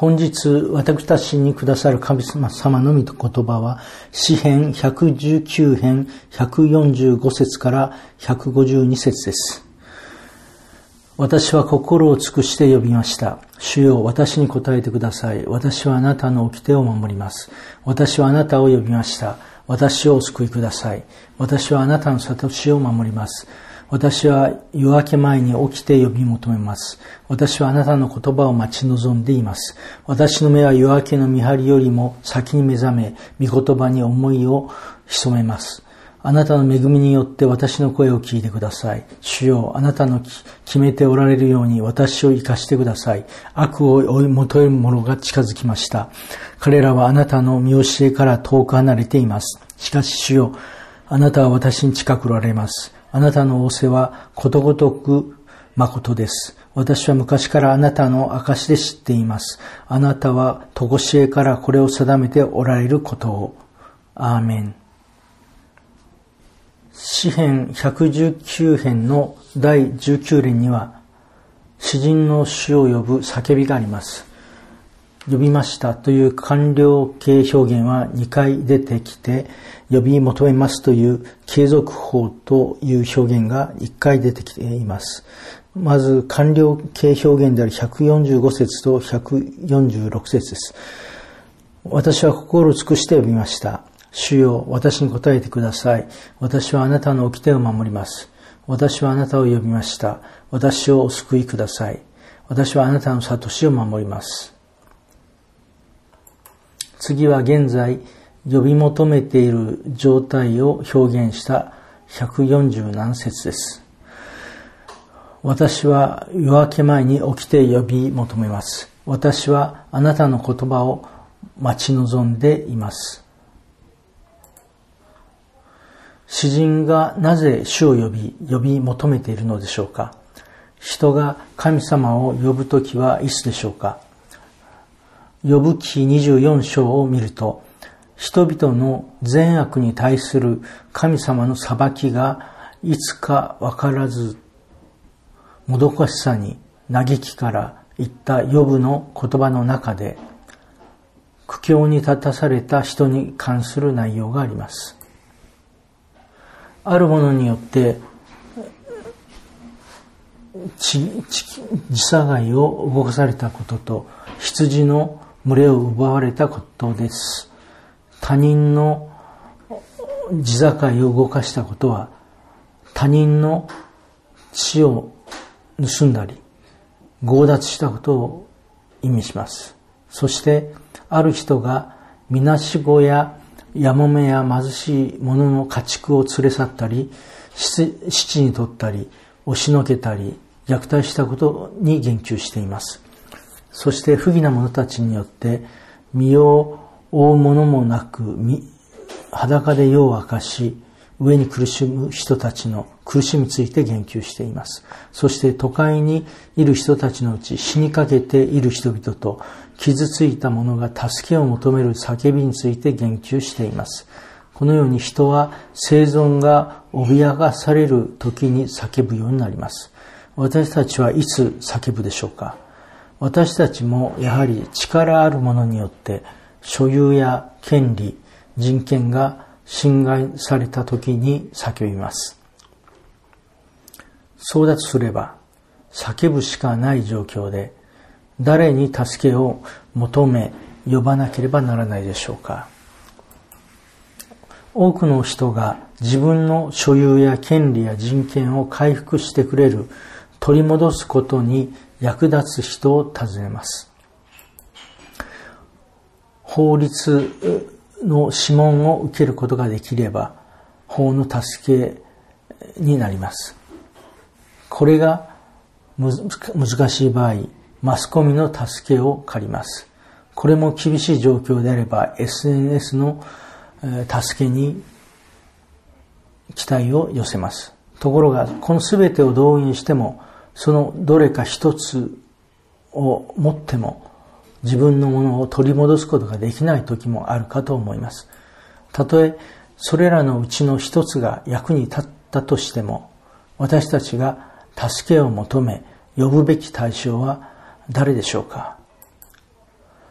本日私たちにくださる神様の御言葉は詩編119編145節から152節です。私は心を尽くして呼びました。主よ、私に答えてください。私はあなたの掟を守ります。私はあなたを呼びました。私をお救いください。私はあなたの諭しを守ります。私は夜明け前に起きて呼び求めます。私はあなたの言葉を待ち望んでいます。私の目は夜明けの見張りよりも先に目覚め、御言葉に思いを潜めます。あなたの恵みによって私の声を聞いてください。主よ、あなたの決めておられるように私を生かしてください。悪を追い求める者が近づきました。彼らはあなたの見教えから遠く離れています。しかし主よ、あなたは私に近くおられます。あなたの仰せはことごとく誠です。私は昔からあなたの証で知っています。あなたは常しえからこれを定めておられることを。アーメン。詩編119編の第19連には、詩人の主を呼ぶ叫びがあります。呼びましたという完了形表現は2回出てきて、呼び求めますという継続法という表現が1回出てきています。まず完了形表現である145節と146節です。私は心を尽くして呼びました。主よ、私に答えてください。私はあなたの掟を守ります。私はあなたを呼びました。私をお救いください。私はあなたの諭しを守ります。次は現在呼び求めている状態を表現した147節です。私は夜明け前に起きて呼び求めます。私はあなたの言葉を待ち望んでいます。詩人がなぜ主を呼び求めているのでしょうか。人が神様を呼ぶときはいつでしょうか。呼ぶ記24章を見ると、人々の善悪に対する神様の裁きがいつか分からず、もどかしさに嘆きから言ったヨブの言葉の中で、苦境に立たされた人に関する内容があります。あるものによって地境を動かされたことと、羊の群れを奪われたことです。他人の地境を動かしたことは、他人の地を盗んだり強奪したことを意味します。そしてある人がみなしごややもめや貧しい者の家畜を連れ去ったり、質に取ったり押しのけたり虐待したことに言及しています。そして不義な者たちによって身を覆うものもなく裸で夜を明かし、上に苦しむ人たちの苦しみについて言及しています。そして都会にいる人たちのうち死にかけている人々と傷ついた者が助けを求める叫びについて言及しています。このように人は生存が脅かされる時に叫ぶようになります。私たちはいつ叫ぶでしょうか。私たちもやはり力ある者によって所有や権利、人権が侵害された時に叫びます。そうだとすれば叫ぶしかない状況で、誰に助けを求め呼ばなければならないでしょうか。多くの人が自分の所有や権利や人権を回復してくれる、取り戻すことに役立つ人を尋ねます。法律の諮問を受けることができれば法の助けになります。これが難しい場合、マスコミの助けを借ります。これも厳しい状況であれば SNS の助けに期待を寄せます。ところがこの全てを動員しても、そのどれか一つを持っても自分のものを取り戻すことができない時もあるかと思います。たとえそれらのうちの一つが役に立ったとしても、私たちが助けを求め呼ぶべき対象は誰でしょうか。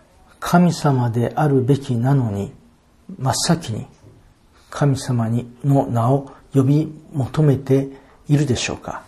神様であるべきなのに、真っ先に神様の名を呼び求めているでしょうか。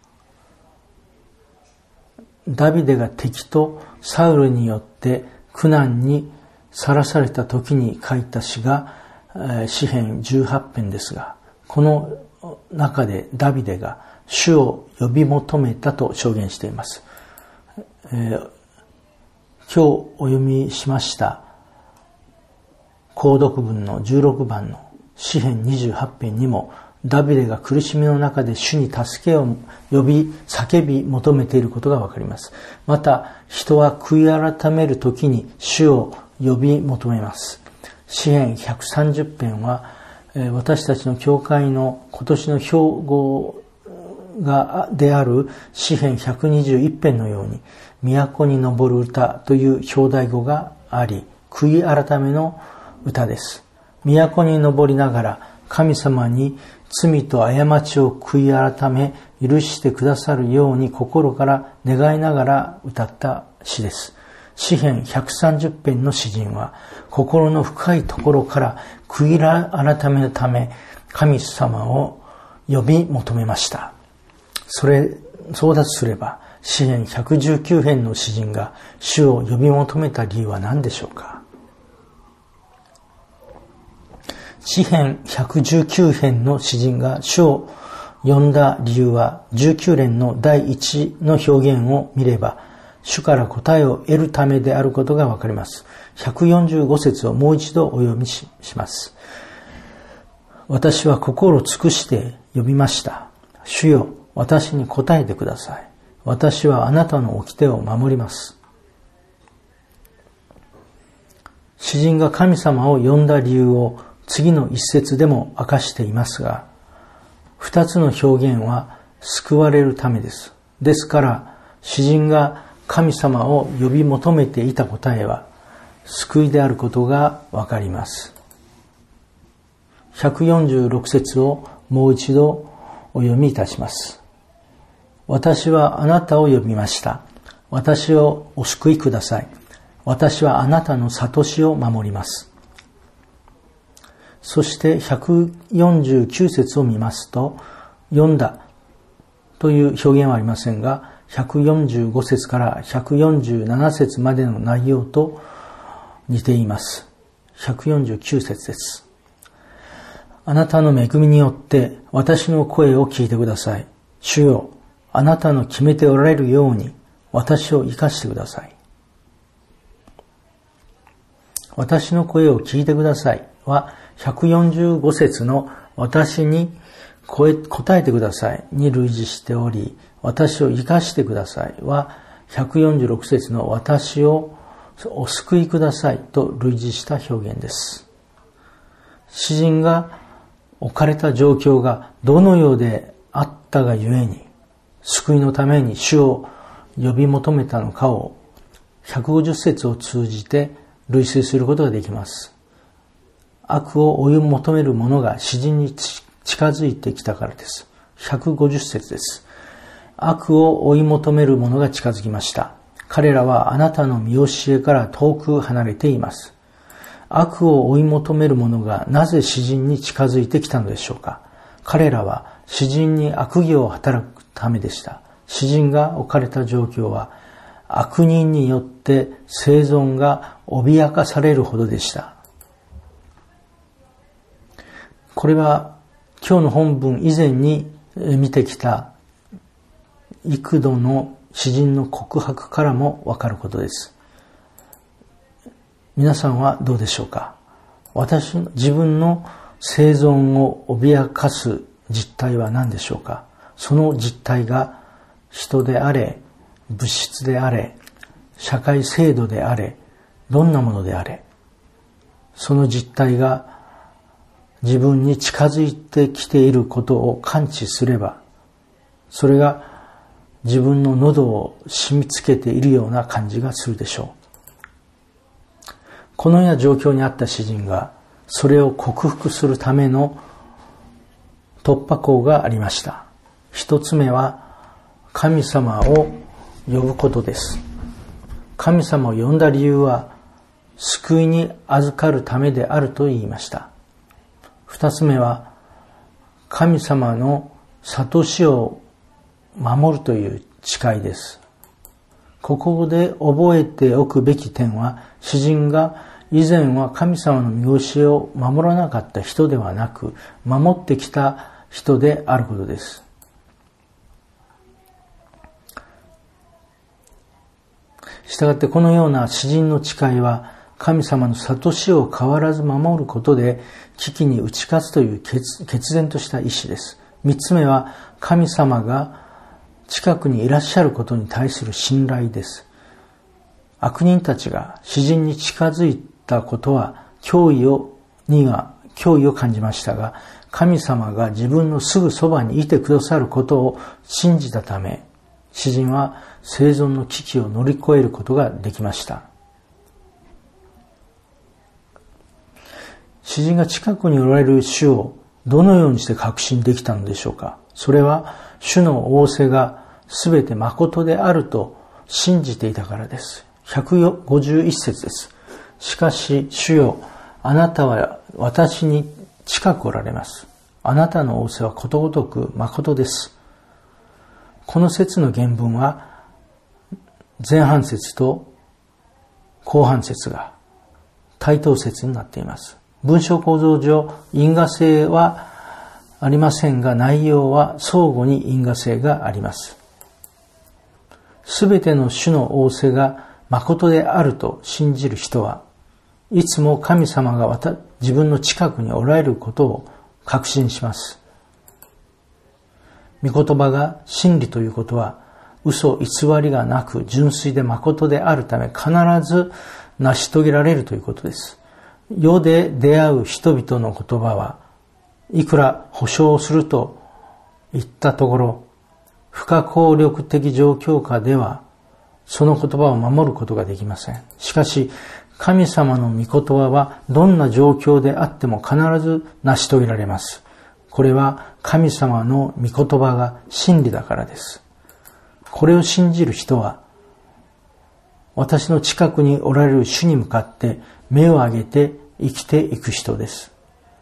ダビデが敵とサウルによって苦難にさらされた時に書いた詩が詩編18編ですが、この中でダビデが主を呼び求めたと証言しています。今日お読みしました購読文の16番の詩編28編にも、ダビデが苦しみの中で主に助けを叫び求めていることがわかります。また人は悔い改めるときに主を呼び求めます。詩編130編は私たちの教会の今年の標語である詩編121編のように、都に昇る歌という表題語があり、悔い改めの歌です。都に昇りながら神様に罪と過ちを悔い改め許してくださるように心から願いながら歌った詩です。詩編130編の詩人は心の深いところから悔い改めのため神様を呼び求めました。そうだとすれば詩編119編の詩人が主を呼び求めた理由は何でしょうか。詩編119編の詩人が主を呼んだ理由は、19編の第1の表現を見れば主から答えを得るためであることがわかります。145節をもう一度お読みします。私は心を尽くして呼びました。主よ、私に答えてください。私はあなたの掟を守ります。詩人が神様を呼んだ理由を次の一節でも明かしていますが、二つの表現は救われるためです。ですから、詩人が神様を呼び求めていた答えは救いであることがわかります。146節をもう一度お読みいたします。私はあなたを呼びました。私をお救いください。私はあなたの諭しを守ります。そして149節を見ますと、読んだという表現はありませんが、145節から147節までの内容と似ています。149節です。あなたの恵みによって私の声を聞いてください。主よ、あなたの決めておられるように私を生かしてください。私の声を聞いてくださいは145節の私に答えてくださいに類似しており、私を生かしてくださいは146節の私をお救いくださいと類似した表現です。詩人が置かれた状況がどのようであったがゆえに救いのために主を呼び求めたのかを150節を通じて類推することができます。悪を追い求める者が詩人に近づいてきたからです。150節です。悪を追い求める者が近づきました。彼らはあなたの見教えから遠く離れています。悪を追い求める者がなぜ詩人に近づいてきたのでしょうか。彼らは詩人に悪行を働くためでした。詩人が置かれた状況は悪人によって生存が脅かされるほどでした。これは今日の本文以前に見てきた幾度の詩人の告白からもわかることです。皆さんはどうでしょうか。自分の生存を脅かす実態は何でしょうか。その実態が人であれ、物質であれ、社会制度であれ、どんなものであれ、その実態が自分に近づいてきていることを感知すれば、それが自分の喉を締め付けているような感じがするでしょう。このような状況にあった詩人がそれを克服するための突破口がありました。一つ目は神様を呼ぶことです。神様を呼んだ理由は救いに預かるためであると言いました。二つ目は、神様の諭しを守るという誓いです。ここで覚えておくべき点は、詩人が以前は神様の見教えを守らなかった人ではなく、守ってきた人であることです。したがってこのような詩人の誓いは、神様の諭しを変わらず守ることで危機に打ち勝つという決然とした意志です。三つ目は、神様が近くにいらっしゃることに対する信頼です。悪人たちが詩人に近づいたことは脅威を感じましたが、神様が自分のすぐそばにいてくださることを信じたため、詩人は生存の危機を乗り越えることができました。詩人が近くにおられる主をどのようにして確信できたのでしょうか。それは主の仰せがすべて誠であると信じていたからです。151節です。しかし主よ、あなたは私に近くおられます。あなたの仰せはことごとく誠です。この節の原文は前半節と後半節が対等節になっています。文章構造上因果性はありませんが、内容は相互に因果性があります。すべての主の仰せが誠であると信じる人はいつも神様が自分の近くにおられることを確信します。御言葉が真理ということは嘘偽りがなく純粋で誠であるため必ず成し遂げられるということです。世で出会う人々の言葉はいくら保証すると言ったところ、不可抗力的状況下ではその言葉を守ることができません。しかし神様の御言葉はどんな状況であっても必ず成し遂げられます。これは神様の御言葉が真理だからです。これを信じる人は私の近くにおられる主に向かって目を上げて生きていく人です。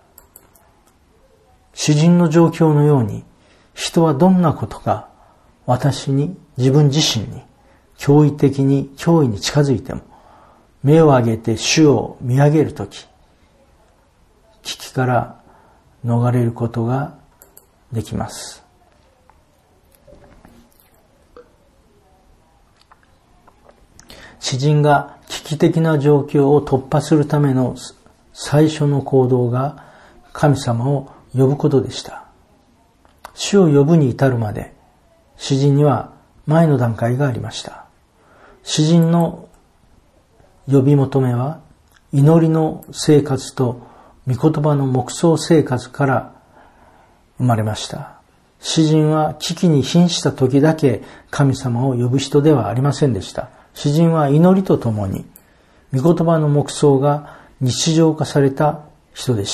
詩人の状況のように人はどんなことか私に自分自身に驚異的に脅威に近づいても目を上げて主を見上げるとき危機から逃れることができます。詩人が危機的な状況を突破するための最初の行動が神様を呼ぶことでした。主を呼ぶに至るまで詩人には前の段階がありました。詩人の呼び求めは祈りの生活と御言葉の黙想生活から生まれました。詩人は危機に瀕した時だけ神様を呼ぶ人ではありませんでした。詩人は祈りとともに御言葉の黙想が日常化された人でした。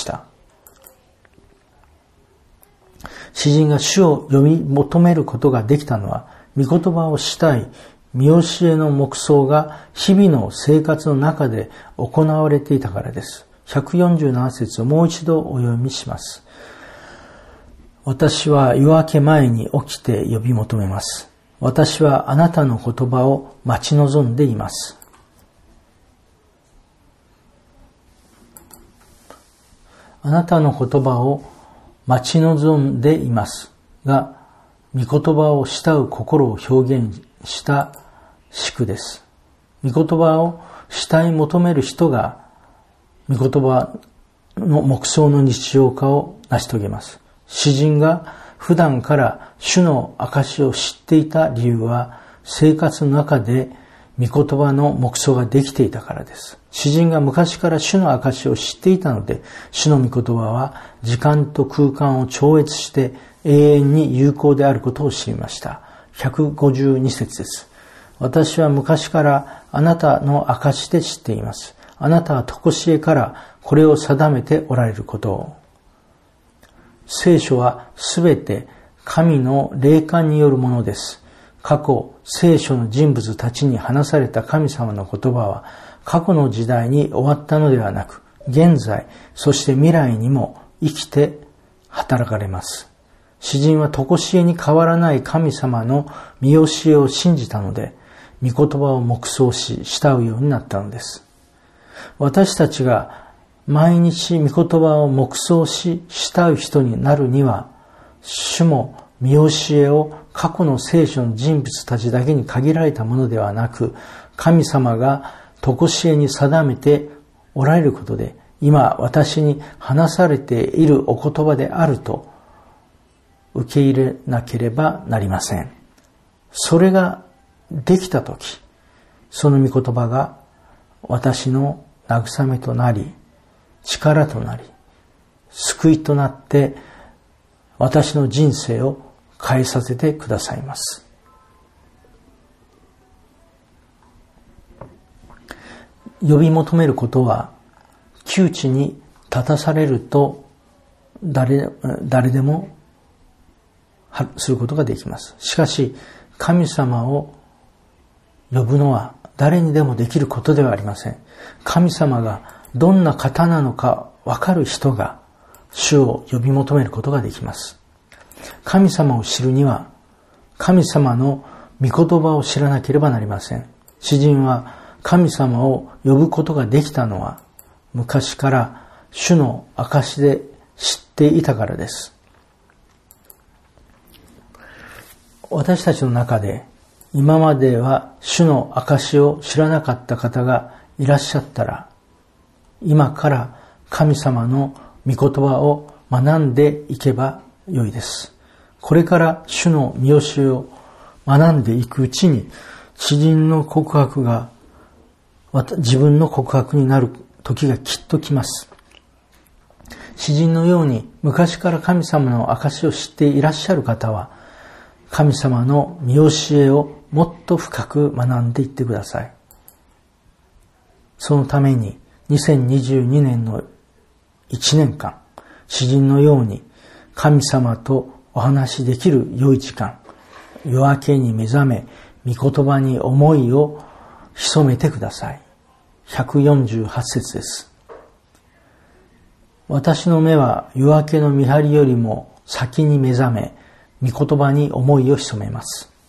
詩人が主を読み求めることができたのは御言葉をしたい見教えの黙想が日々の生活の中で行われていたからです。147節をもう一度お読みします。私は夜明け前に起きて呼び求めます。私はあなたの言葉を待ち望んでいます。あなたの言葉を待ち望んでいますが、御言葉を慕う心を表現した詩句です。御言葉を慕い求める人が御言葉の黙想の日常化を成し遂げます。詩人が普段から主の証を知っていた理由は生活の中で御言葉の黙想ができていたからです。詩人が昔から主の証を知っていたので、主の御言葉は時間と空間を超越して永遠に有効であることを知りました。152節です。私は昔からあなたの証で知っています。あなたは常しえからこれを定めておられることを。聖書はすべて神の霊感によるものです。過去、 聖書の人物たちに話された神様の言葉は過去の時代に終わったのではなく、現在、そして未来にも生きて働かれます。詩人は常しえに変わらない神様の見教えを信じたので、御言葉を黙想し、慕うようになったのです。私たちが毎日御言葉を黙想し、慕う人になるには、主も見教えを過去の聖書の人物たちだけに限られたものではなく、神様が常しえに定めておられることで、今私に話されているお言葉であると受け入れなければなりません。それができたとき、その御言葉が私の慰めとなり、力となり、救いとなって私の人生を変えさせてくださいます。呼び求めることは窮地に立たされると誰でもすることができます。しかし神様を呼ぶのは誰にでもできることではありません。神様がどんな方なのかわかる人が主を呼び求めることができます。神様を知るには神様の御言葉を知らなければなりません。詩人は神様を呼ぶことができたのは昔から主の証で知っていたからです。私たちの中で今までは主の証を知らなかった方がいらっしゃったら、今から神様の御言葉を学んでいけばよいです。これから主の見教えを学んでいくうちに、詩人の告白が自分の告白になる時がきっと来ます。詩人のように昔から神様の証を知っていらっしゃる方は、神様の見教えをもっと深く学んでいってください。そのために2022年の1年間、詩人のように神様とお話しできる良い時間、夜明けに目覚め、御言葉に思いを潜めてください。148節です。私の目は夜明けの見張りよりも先に目覚め、御言葉に思いを潜めます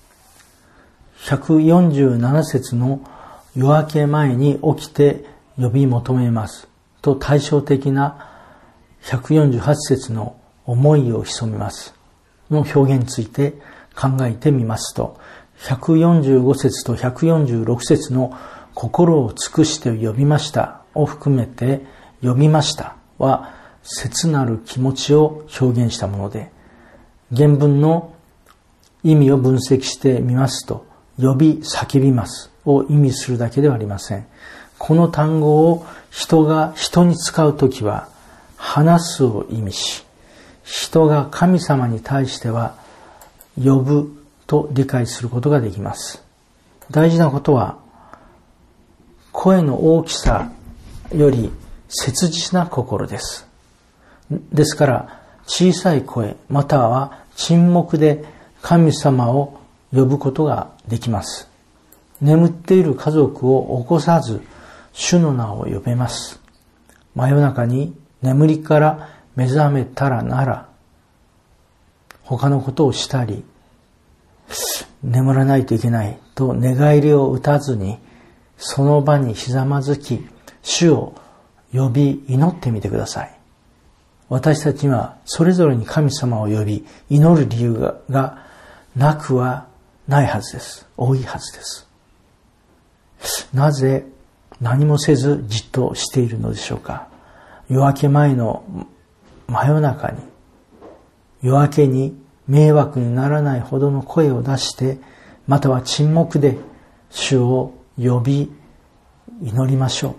。147節の夜明け前に起きて呼び求めますと対照的な148節の思いを潜めますの表現について考えてみますと、145節と146節の心を尽くして呼びましたを含めて、呼びましたは切なる気持ちを表現したもので、原文の意味を分析してみますと、呼び叫びますを意味するだけではありません。この単語を人が人に使うときは話すを意味し、人が神様に対しては呼ぶと理解することができます。大事なことは、声の大きさより切実な心です。ですから小さい声または沈黙で神様を呼ぶことができます。眠っている家族を起こさず主の名を呼べます。真夜中に眠りから目覚めたらなら、他のことをしたり眠らないといけないと寝返りを打たずに、その場にひざまずき主を呼び祈ってみてください。私たちにはそれぞれに神様を呼び祈る理由がなくはないはずです。多いはずです。なぜ何もせずじっとしているのでしょうか。夜明け前の真夜中に、夜明けに迷惑にならないほどの声を出して、または沈黙で主を呼び祈りましょう。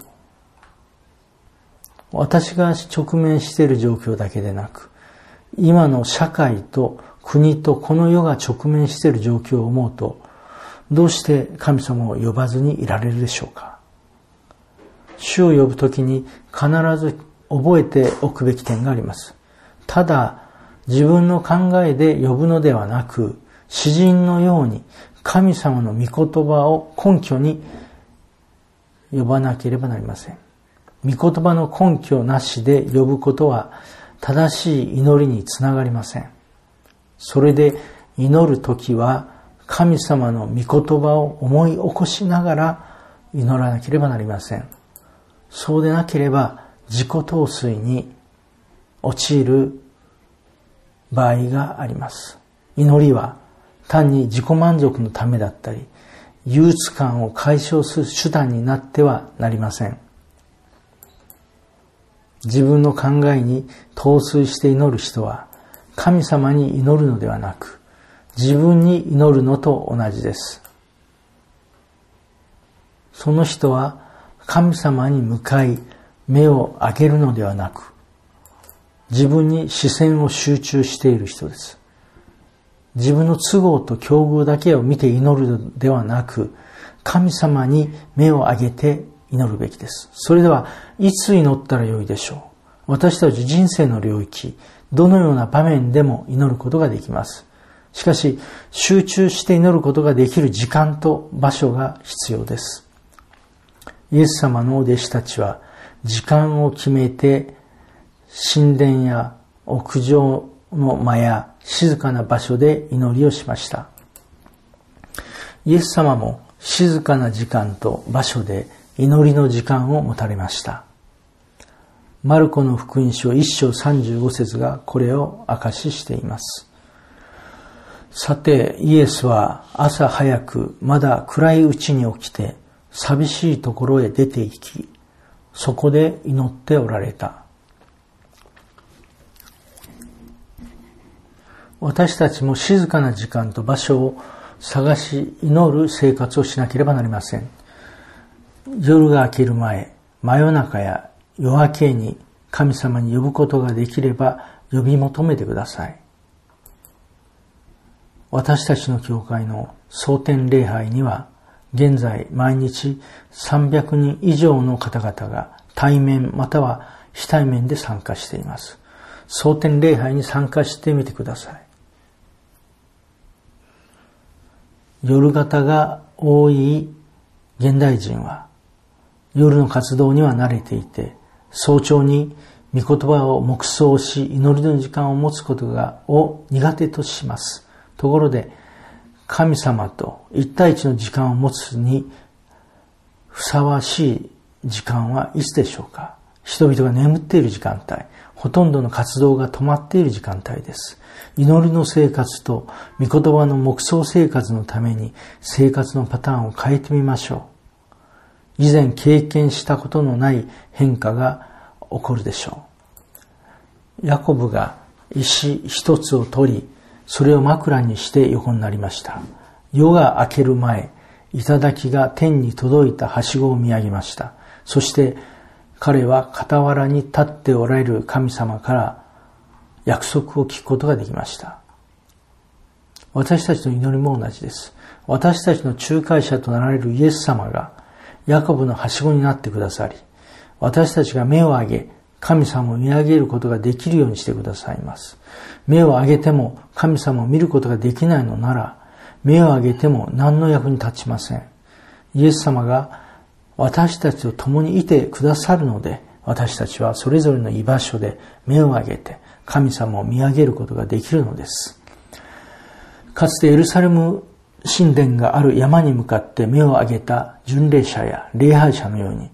私が直面している状況だけでなく、今の社会と国とこの世が直面している状況を思うと、どうして神様を呼ばずにいられるでしょうか。主を呼ぶときに必ず覚えておくべき点があります。ただ自分の考えで呼ぶのではなく、 詩人のように神様の御言葉を根拠に呼ばなければなりません。御言葉の根拠なしで呼ぶことは正しい祈りにつながりません。それで祈るときは神様の御言葉を思い起こしながら祈らなければなりません。そうでなければ自己陶酔に陥る場合があります。祈りは単に自己満足のためだったり、憂鬱感を解消する手段になってはなりません。自分の考えに陶酔して祈る人は神様に祈るのではなく、自分に祈るのと同じです。その人は神様に向かい目を上げるのではなく、自分に視線を集中している人です。自分の都合と境遇だけを見て祈るのではなく、神様に目を上げて祈るべきです。それではいつ祈ったらよいでしょう。私たち人生の領域、どのような場面でも祈ることができます。しかし、集中して祈ることができる時間と場所が必要です。イエス様のお弟子たちは時間を決めて神殿や屋上の間や静かな場所で祈りをしました。イエス様も静かな時間と場所で祈りの時間を持たれました。マルコの福音書1章35節がこれを証ししています。さて、イエスは朝早くまだ暗いうちに起きて寂しいところへ出て行き、そこで祈っておられた。私たちも静かな時間と場所を探し祈る生活をしなければなりません。夜が明ける前、真夜中や夜明けに神様に呼ぶことができれば呼び求めてください。私たちの教会の蒼天礼拝には現在毎日300人以上の方々が対面または非対面で参加しています。蒼天礼拝に参加してみてください。夜型が多い現代人は夜の活動には慣れていて、早朝に御言葉を黙想し祈りの時間を持つことを苦手とします。ところで神様と一対一の時間を持つにふさわしい時間はいつでしょうか。人々が眠っている時間帯、ほとんどの活動が止まっている時間帯です。祈りの生活と御言葉の黙想生活のために生活のパターンを変えてみましょう。以前経験したことのない変化が起こるでしょう。ヤコブが石一つを取り、それを枕にして横になりました。夜が明ける前、頂が天に届いたはしごを見上げました。そして彼は傍らに立っておられる神様から約束を聞くことができました。私たちの祈りも同じです。私たちの仲介者となられるイエス様がヤコブのはしごになってくださり、私たちが目を上げ、神様を見上げることができるようにしてくださいます。目を上げても神様を見ることができないのなら、目を上げても何の役に立ちません。イエス様が私たちと共にいてくださるので、私たちはそれぞれの居場所で目を上げて神様を見上げることができるのです。かつてエルサレム神殿がある山に向かって目を上げた巡礼者や礼拝者のように、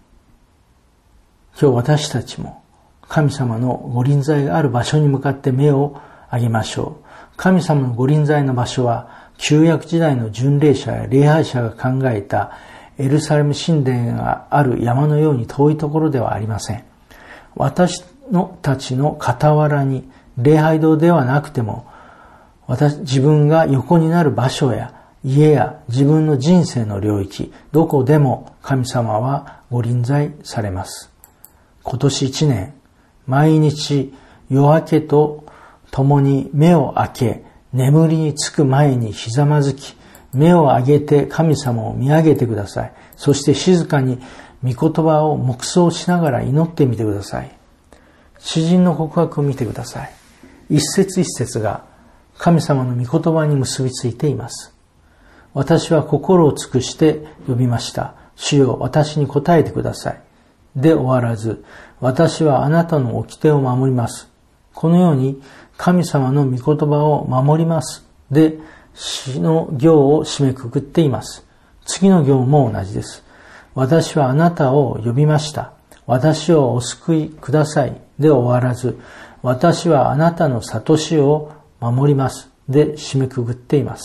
今日私たちも神様のご臨在がある場所に向かって目を上げましょう。神様のご臨在の場所は旧約時代の巡礼者や礼拝者が考えたエルサレム神殿がある山のように遠いところではありません。私たちの傍らに礼拝堂ではなくても、自分が横になる場所や家や自分の人生の領域、どこでも神様はご臨在されます。今年1年、毎日夜明けと共に目を開け、眠りにつく前にひざまずき、目を上げて神様を見上げてください。そして静かに御言葉を黙想しながら祈ってみてください。詩人の告白を見てください。一節一節が神様の御言葉に結びついています。私は心を尽くして呼びました。主よ、私に答えてください。で終わらず、私はあなたの掟を守ります。このように神様の御言葉を守ります。で、詩の行を締めくくっています。次の行も同じです。私はあなたを呼びました。私をお救いください。で終わらず、私はあなたの諭しを守ります。で締めくくっています。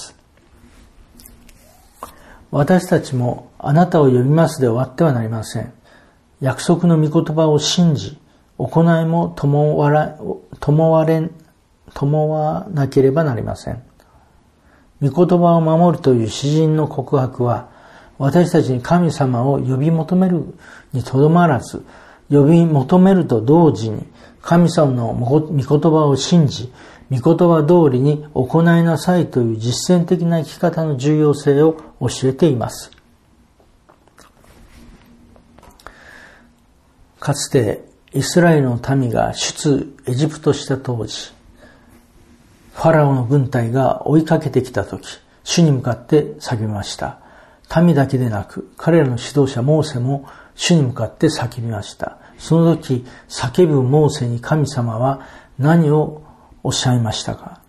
私たちもあなたを呼びますで終わってはなりません。約束の御言葉を信じ、行いも伴わなければなりません。御言葉を守るという詩人の告白は、私たちに神様を呼び求めるにとどまらず、呼び求めると同時に神様の御言葉を信じ、御言葉通りに行いなさいという実践的な生き方の重要性を教えています。かつてイスラエルの民が出エジプトした当時、ファラオの軍隊が追いかけてきたとき、主に向かって叫びました。民だけでなく、彼らの指導者モーセも主に向かって叫びました。その時、叫ぶモーセに神様は何をおっしゃいましたか。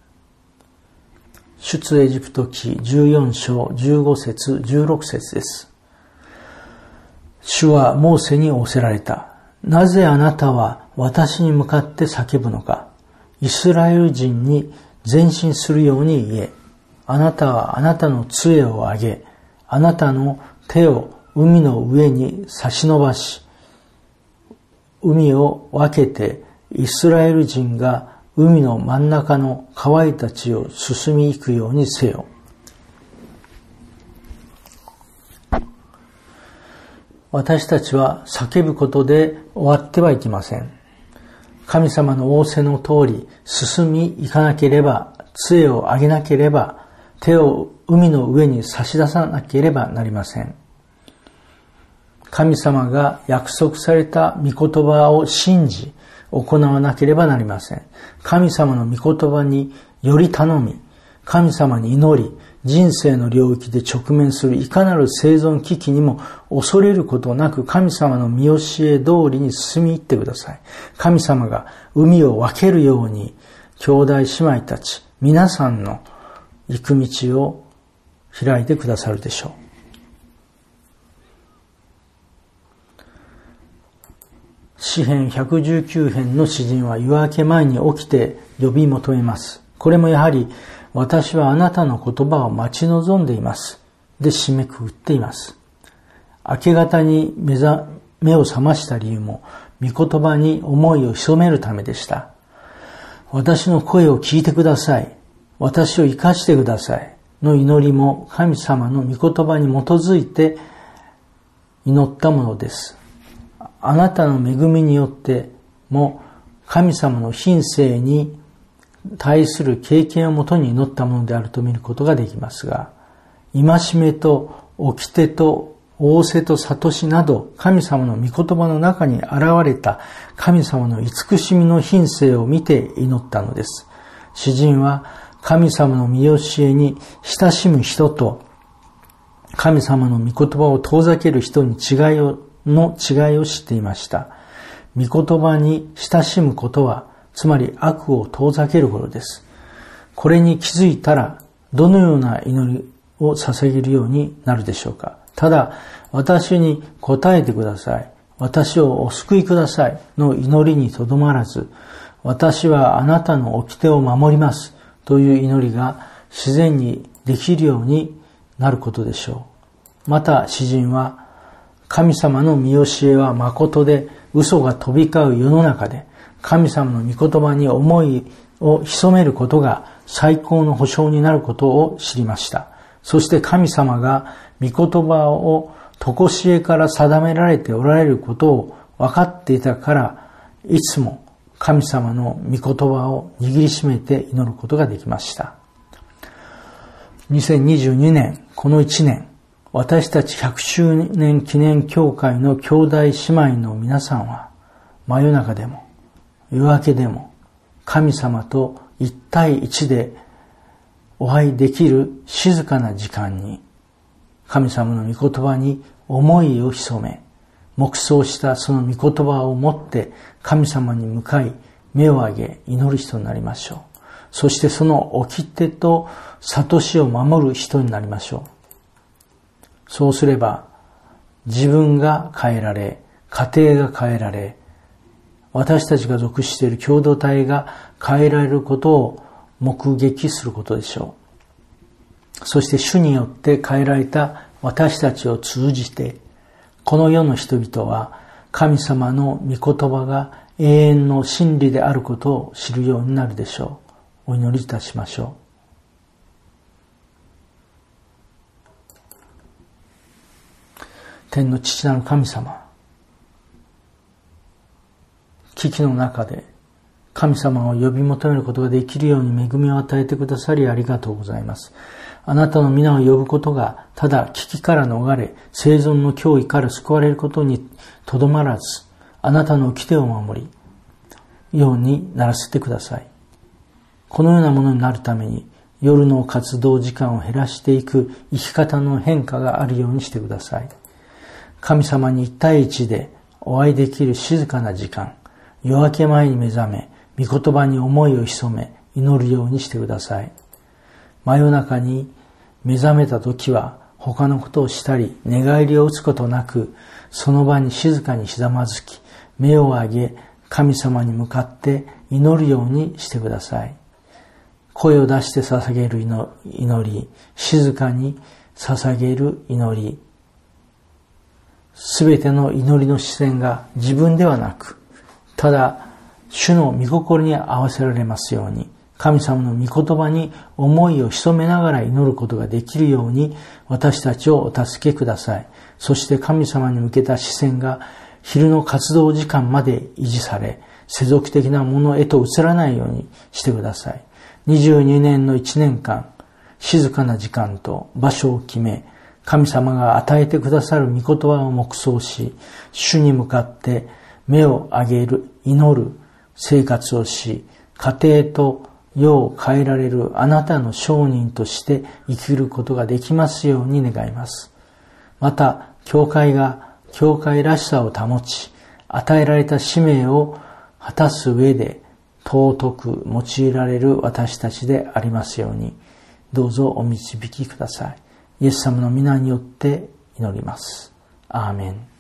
出エジプト記14章15節16節です。主はモーセに仰せられた。なぜあなたは私に向かって叫ぶのか。イスラエル人に前進するように言え。あなたはあなたの杖を上げ、あなたの手を海の上に差し伸ばし、海を分けてイスラエル人が海の真ん中の乾いた地を進み行くようにせよ。私たちは叫ぶことで終わってはいけません。神様の仰せの通り進み行かなければ、杖を上げなければ、手を海の上に差し出さなければなりません。神様が約束された御言葉を信じ、行わなければなりません。神様の御言葉により頼み、神様に祈り、人生の領域で直面するいかなる生存危機にも恐れることなく神様の見教え通りに進み入ってください。神様が海を分けるように兄弟姉妹たち皆さんの行く道を開いてくださるでしょう。詩編119編の詩人は夜明け前に起きて呼び求めます。これもやはり私はあなたの言葉を待ち望んでいます。で締めくくっています。明け方に目を覚ました理由も、御言葉に思いを潜めるためでした。私の声を聞いてください。私を生かしてください。の祈りも神様の御言葉に基づいて祈ったものです。あなたの恵みによっても神様の品性に対する経験をもとに祈ったものであると見ることができますが、戒めと掟と仰せと諭しなど神様の御言葉の中に現れた神様の慈しみの品性を見て祈ったのです。詩人は神様の見教えに親しむ人と神様の御言葉を遠ざける人に違いを知っていました。御言葉に親しむことはつまり悪を遠ざけることです。これに気づいたらどのような祈りを捧げるようになるでしょうか。ただ私に答えてください。私をお救いくださいの祈りにとどまらず、私はあなたの掟を守りますという祈りが自然にできるようになることでしょう。また詩人は神様の見教えは誠で嘘が飛び交う世の中で神様の御言葉に思いを潜めることが最高の保証になることを知りました。そして神様が御言葉を常しえから定められておられることを分かっていたから、いつも神様の御言葉を握りしめて祈ることができました。2022年、この1年、私たち100周年記念教会の兄弟姉妹の皆さんは、真夜中でも夜明けでも神様と一対一でお会いできる静かな時間に、神様の御言葉に思いを潜め、黙想したその御言葉を持って神様に向かい、目を上げ祈る人になりましょう。そしてその掟と悟しを守る人になりましょう。そうすれば、自分が変えられ、家庭が変えられ、私たちが属している共同体が変えられることを目撃することでしょう。そして主によって変えられた私たちを通じて、この世の人々は神様の御言葉が永遠の真理であることを知るようになるでしょう。お祈りいたしましょう。天の父なる神様、危機の中で神様を呼び求めることができるように恵みを与えてくださりありがとうございます。あなたの皆を呼ぶことがただ危機から逃れ、生存の脅威から救われることにとどまらず、あなたの掟を守り、ようにならせてください。このようなものになるために、夜の活動時間を減らしていく生き方の変化があるようにしてください。神様に一対一でお会いできる静かな時間、夜明け前に目覚め、御言葉に思いを潜め、祈るようにしてください。真夜中に目覚めた時は、他のことをしたり、寝返りを打つことなく、その場に静かにひざまずき、目を上げ、神様に向かって祈るようにしてください。声を出して捧げる祈り、静かに捧げる祈り、すべての祈りの視線が自分ではなく、ただ主の御心に合わせられますように、神様の御言葉に思いを潜めながら祈ることができるように、私たちをお助けください。そして神様に向けた視線が昼の活動時間まで維持され、世俗的なものへと移らないようにしてください。22年の1年間、静かな時間と場所を決め、神様が与えてくださる御言葉を黙想し、主に向かって目を上げる、祈る生活をし、家庭と世を変えられるあなたの証人として生きることができますように願います。また、教会が教会らしさを保ち、与えられた使命を果たす上で尊く用いられる私たちでありますように、どうぞお導きください。イエス様の皆によって祈ります。アーメン。